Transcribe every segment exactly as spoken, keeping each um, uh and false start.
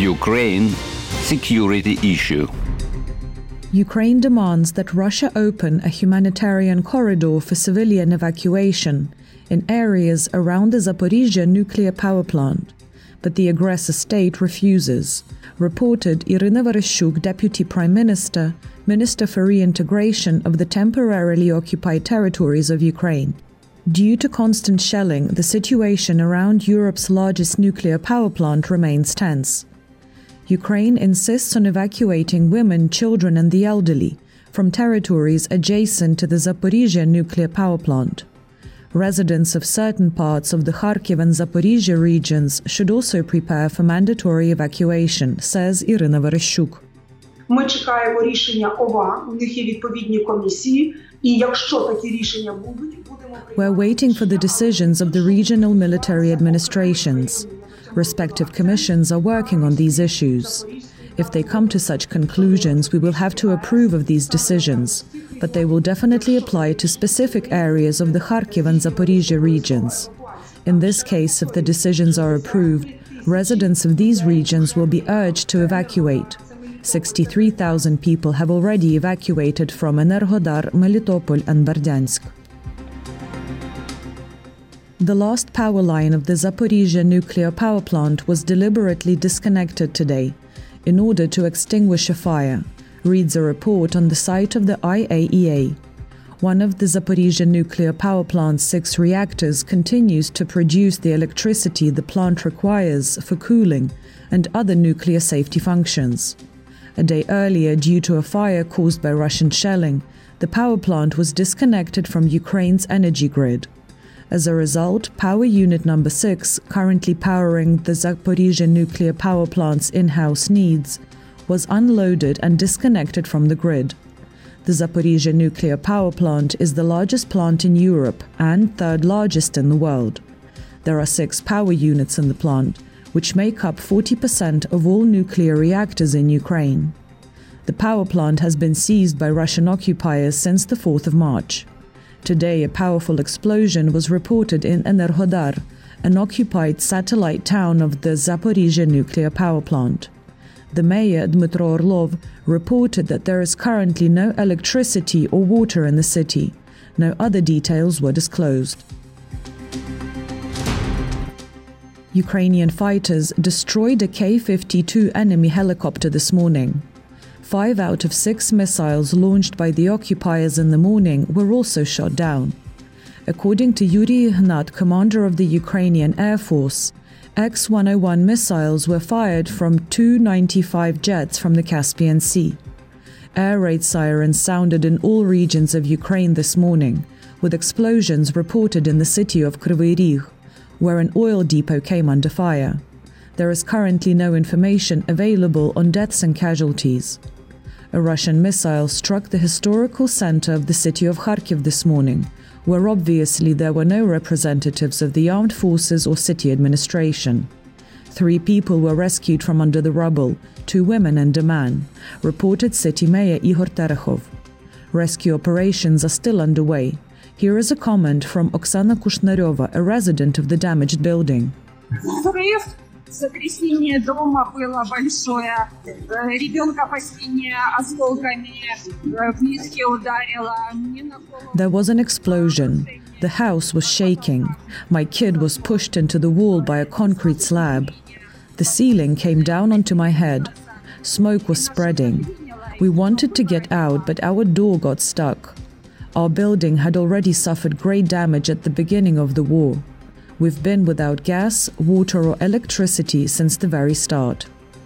Ukraine security issue. Ukraine demands that Russia open a humanitarian corridor for civilian evacuation in areas around the Zaporizhzhia nuclear power plant, but the aggressor state refuses, reported Iryna Vereshchuk, Deputy Prime Minister, Minister for Reintegration of the temporarily occupied territories of Ukraine. Due to constant shelling, the situation around Europe's largest nuclear power plant remains tense. Ukraine insists on evacuating women, children and the elderly from territories adjacent to the Zaporizhzhia nuclear power plant. Residents of certain parts of the Kharkiv and Zaporizhzhia regions should also prepare for mandatory evacuation, says Iryna Vereshchuk. Ми чекаємо рішення ОВА, у них є відповідні комісії, і якщо такі рішення будуть, будемо... We're waiting for the decisions of the regional military administrations. Respective commissions are working on these issues. If they come to such conclusions, we will have to approve of these decisions, but they will definitely apply to specific areas of the Kharkiv and Zaporizhzhia regions. In this case, if the decisions are approved, residents of these regions will be urged to evacuate. sixty-three thousand people have already evacuated from Enerhodar, Melitopol and Berdyansk. The last power line of the Zaporizhzhia nuclear power plant was deliberately disconnected today in order to extinguish a fire, reads a report on the site of the I A E A. One of the Zaporizhzhia nuclear power plant's six reactors continues to produce the electricity the plant requires for cooling and other nuclear safety functions. A day earlier, due to a fire caused by Russian shelling, the power plant was disconnected from Ukraine's energy grid. As a result, power unit number six, currently powering the Zaporizhzhia nuclear power plant's in-house needs, was unloaded and disconnected from the grid. The Zaporizhzhia nuclear power plant is the largest plant in Europe and third largest in the world. There are six power units in the plant, which make up forty percent of all nuclear reactors in Ukraine. The power plant has been seized by Russian occupiers since the fourth of March. Today, a powerful explosion was reported in Enerhodar, an occupied satellite town of the Zaporizhzhia nuclear power plant. The mayor, Dmytro Orlov, reported that there is currently no electricity or water in the city. No other details were disclosed. Ukrainian fighters destroyed a K fifty-two enemy helicopter this morning. Five out of six missiles launched by the occupiers in the morning were also shot down. According to Yuri Ignat, commander of the Ukrainian Air Force, X one oh one missiles were fired from Tu ninety-five jets from the Caspian Sea. Air raid sirens sounded in all regions of Ukraine this morning, with explosions reported in the city of Kryvyi Rih, where an oil depot came under fire. There is currently no information available on deaths and casualties. A Russian missile struck the historical center of the city of Kharkiv this morning, where obviously there were no representatives of the armed forces or city administration. Three people were rescued from under the rubble, two women and a man, reported city mayor Ihor Terekhov. Rescue operations are still underway. Here is a comment from Oksana Kushnareva, a resident of the damaged building. Сотрясение дома было большое. Ребенка по спине осколками в виске ударило. There was an explosion. The house was shaking. My kid was pushed into the wall by a concrete slab. The ceiling came down onto my head. Smoke was spreading. We wanted to get out, but our door got stuck. Our building had already suffered great damage at the beginning of the war. We've been without gas, water or electricity since the very start.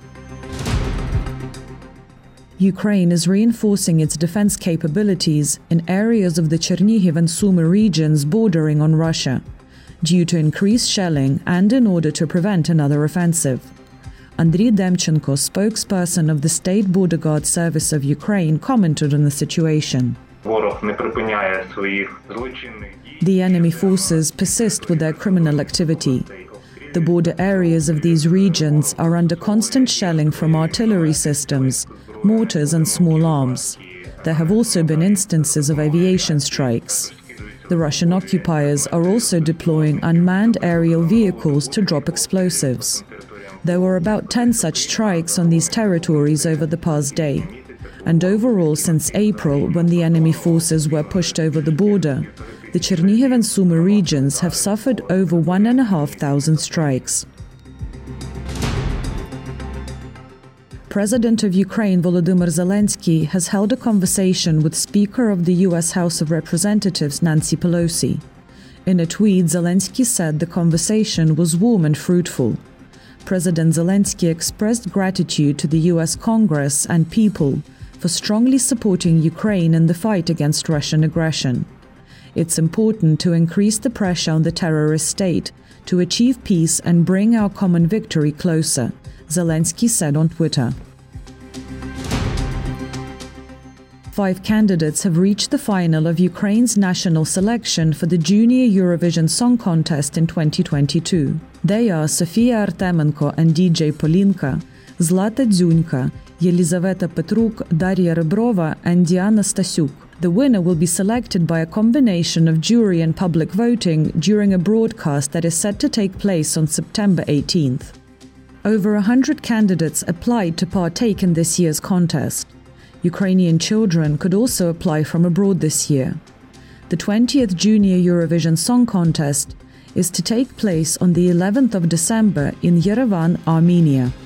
Ukraine is reinforcing its defense capabilities in areas of the Chernihiv and Sumy regions bordering on Russia, due to increased shelling and in order to prevent another offensive. Andriy Demchenko, spokesperson of the State Border Guard Service of Ukraine, commented on the situation. The enemy forces persist with their criminal activity. The border areas of these regions are under constant shelling from artillery systems, mortars and small arms. There have also been instances of aviation strikes. The Russian occupiers are also deploying unmanned aerial vehicles to drop explosives. There were about ten such strikes on these territories over the past day. And overall, since April, when the enemy forces were pushed over the border, the Chernihiv and Sumy regions have suffered over one and a half thousand strikes. President of Ukraine Volodymyr Zelensky has held a conversation with Speaker of the U S House of Representatives Nancy Pelosi. In a tweet, Zelensky said the conversation was warm and fruitful. President Zelensky expressed gratitude to the U S Congress and people for strongly supporting Ukraine in the fight against Russian aggression. It's important to increase the pressure on the terrorist state to achieve peace and bring our common victory closer, Zelensky said on Twitter. Five candidates have reached the final of Ukraine's national selection for the Junior Eurovision Song Contest in twenty twenty-two. They are Sofia Artemenko and D J Polinka, Zlata Dzunka, Yelizaveta Petruk, Daria Rebrova and Diana Stasiuk. The winner will be selected by a combination of jury and public voting during a broadcast that is set to take place on September eighteenth. Over a hundred candidates applied to partake in this year's contest. Ukrainian children could also apply from abroad this year. The twentieth Junior Eurovision Song Contest is to take place on the eleventh of December in Yerevan, Armenia.